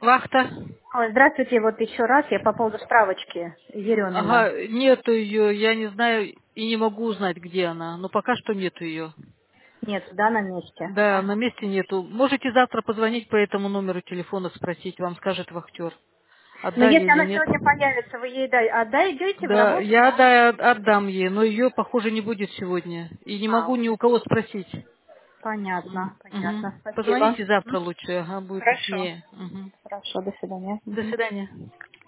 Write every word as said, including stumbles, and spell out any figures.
Вахта. Ой, здравствуйте, вот еще раз я по поводу справочки Еремина. Ага, нету ее, я не знаю и не могу узнать, где она, но пока что нету ее. Нет, да, на месте. Да, на Ага. месте нету. Можете завтра позвонить по этому номеру телефона, спросить, вам скажет вахтер, Но отдали если или она нет. сегодня появится, вы ей дай, отдадите в Да, работу, я да? да, отдам ей, но ее, похоже, не будет сегодня. И не могу А, ни у кого спросить. понятно, Мгм. понятно. Спасибо. Позвоните завтра Мгм. лучше, ага, будет Хорошо. точнее. Мгм. Хорошо, до свидания. До Мгм. свидания.